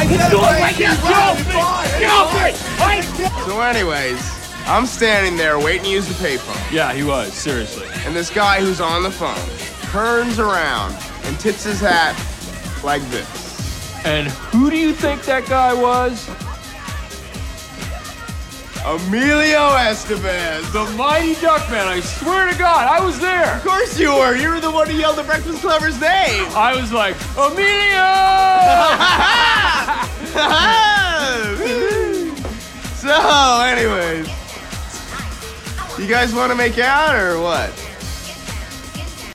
So anyways, I'm standing there waiting to use the payphone. Yeah, he was, seriously. And this guy who's on the phone turns around and tips his hat like this. And who do you think that guy was? Emilio Estevez. The Mighty Duckman, I swear to God, I was there. Of course you were. You were the one who yelled at Breakfast Clubber's name. I was like, Emilio! So, anyways, you guys want to make out or what?